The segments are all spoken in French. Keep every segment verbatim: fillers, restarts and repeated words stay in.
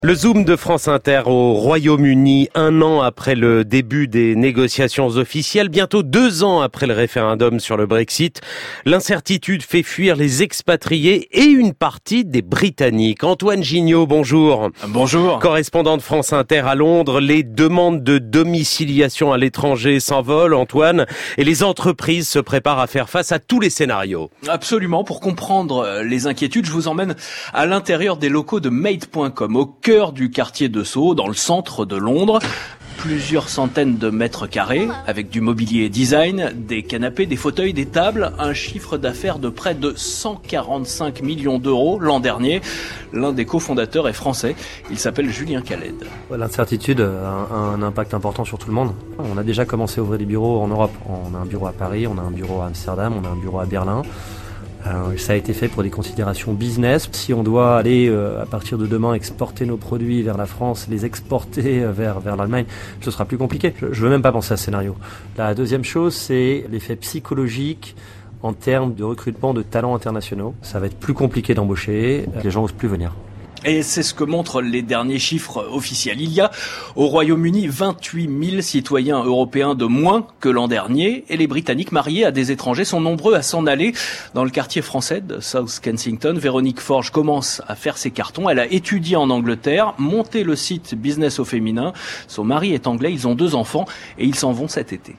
Le Zoom de France Inter au Royaume-Uni, un an après le début des négociations officielles, bientôt deux ans après le référendum sur le Brexit. L'incertitude fait fuir les expatriés et une partie des Britanniques. Antoine Gignot, bonjour. Bonjour. Correspondant de France Inter à Londres, les demandes de domiciliation à l'étranger s'envolent, Antoine, et les entreprises se préparent à faire face à tous les scénarios. Absolument. Pour comprendre les inquiétudes, je vous emmène à l'intérieur des locaux de Made point com, au cœur du quartier de Soho, dans le centre de Londres. Plusieurs centaines de mètres carrés, avec du mobilier design, des canapés, des fauteuils, des tables, un chiffre d'affaires de près de cent quarante-cinq millions d'euros l'an dernier. L'un des cofondateurs est français, il s'appelle Julien Khaled. L'incertitude a un impact important sur tout le monde. On a déjà commencé à ouvrir des bureaux en Europe. On a un bureau à Paris, on a un bureau à Amsterdam, on a un bureau à Berlin. Alors, ça a été fait pour des considérations business. Si on doit aller, euh, à partir de demain, exporter nos produits vers la France, les exporter vers, vers l'Allemagne, ce sera plus compliqué. Je, je veux même pas penser à ce scénario. La deuxième chose, c'est l'effet psychologique en termes de recrutement de talents internationaux. Ça va être plus compliqué d'embaucher. Les gens osent plus venir. Et c'est ce que montrent les derniers chiffres officiels. Il y a au Royaume-Uni vingt-huit mille citoyens européens de moins que l'an dernier, et les Britanniques mariés à des étrangers sont nombreux à s'en aller. Dans le quartier français de South Kensington, Véronique Forge commence à faire ses cartons. Elle a étudié en Angleterre, monté le site Business au féminin. Son mari est anglais, ils ont deux enfants et ils s'en vont cet été.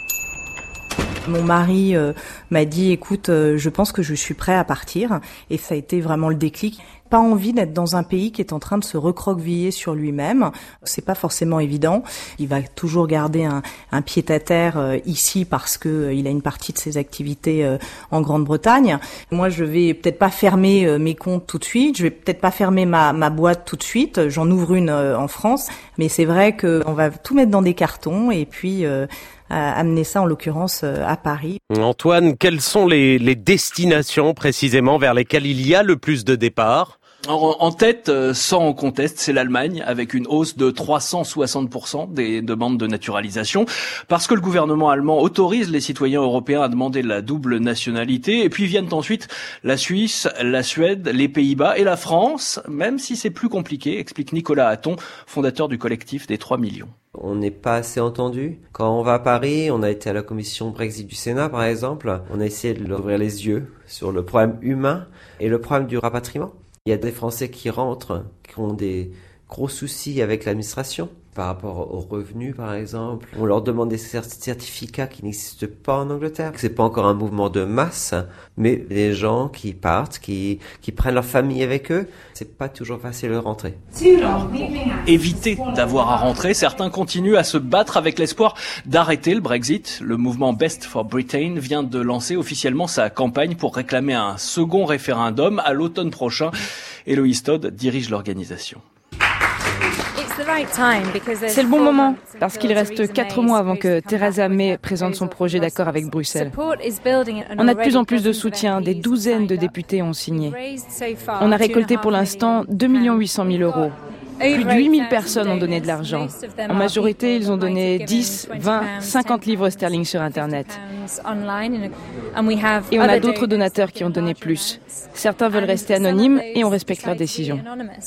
Mon mari euh, m'a dit, écoute, euh, je pense que je suis prêt à partir. Et ça a été vraiment le déclic. Pas envie d'être dans un pays qui est en train de se recroqueviller sur lui-même. C'est pas forcément évident. Il va toujours garder un, un pied-à-terre euh, ici parce que euh, il a une partie de ses activités euh, en Grande-Bretagne. Moi, je vais peut-être pas fermer euh, mes comptes tout de suite. Je vais peut-être pas fermer ma, ma boîte tout de suite. J'en ouvre une euh, en France. Mais c'est vrai qu'on va tout mettre dans des cartons et puis euh, amener ça en l'occurrence à Paris. Antoine, quelles sont les, les destinations précisément vers lesquelles il y a le plus de départs ? En, en tête, sans conteste, c'est l'Allemagne, avec une hausse de trois cent soixante pour cent des demandes de naturalisation, parce que le gouvernement allemand autorise les citoyens européens à demander la double nationalité, et puis viennent ensuite la Suisse, la Suède, les Pays-Bas et la France, même si c'est plus compliqué, explique Nicolas Hatton, fondateur du collectif des trois millions. On n'est pas assez entendu. Quand on va à Paris, on a été à la commission Brexit du Sénat, par exemple, on a essayé de leur ouvrir les yeux sur le problème humain et le problème du rapatriement. Il y a des Français qui rentrent, qui ont des gros soucis avec l'administration. Par rapport aux revenus, par exemple, on leur demande des certificats qui n'existent pas en Angleterre. C'est pas encore un mouvement de masse, mais les gens qui partent, qui, qui prennent leur famille avec eux, c'est pas toujours facile de rentrer. Éviter d'avoir à rentrer, certains continuent à se battre avec l'espoir d'arrêter le Brexit. Le mouvement Best for Britain vient de lancer officiellement sa campagne pour réclamer un second référendum à l'automne prochain. Héloïse Todd dirige l'organisation. C'est le bon moment, parce qu'il reste quatre mois avant que Theresa May présente son projet d'accord avec Bruxelles. On a de plus en plus de soutien, des douzaines de députés ont signé. On a récolté pour l'instant deux millions huit cent mille euros. Plus de huit mille personnes ont donné de l'argent. En majorité, ils ont donné dix, vingt, cinquante livres sterling sur Internet. Et on a d'autres donateurs qui ont donné plus. Certains veulent rester anonymes et on respecte leurs décisions.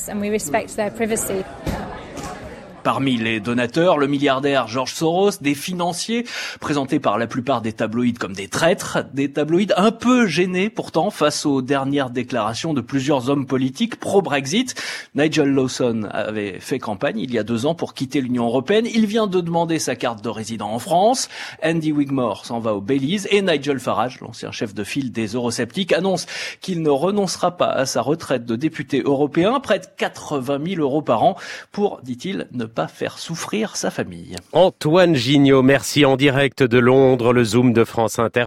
Parmi les donateurs, le milliardaire George Soros, des financiers présentés par la plupart des tabloïds comme des traîtres, des tabloïds un peu gênés pourtant face aux dernières déclarations de plusieurs hommes politiques pro-Brexit. Nigel Lawson avait fait campagne il y a deux ans pour quitter l'Union européenne. Il vient de demander sa carte de résident en France. Andy Wigmore s'en va au Belize et Nigel Farage, l'ancien chef de file des eurosceptiques, annonce qu'il ne renoncera pas à sa retraite de député européen, près de quatre-vingt mille euros par an pour, dit-il, ne pas faire souffrir sa famille. Antoine Gignot, merci en direct de Londres, le Zoom de France Inter.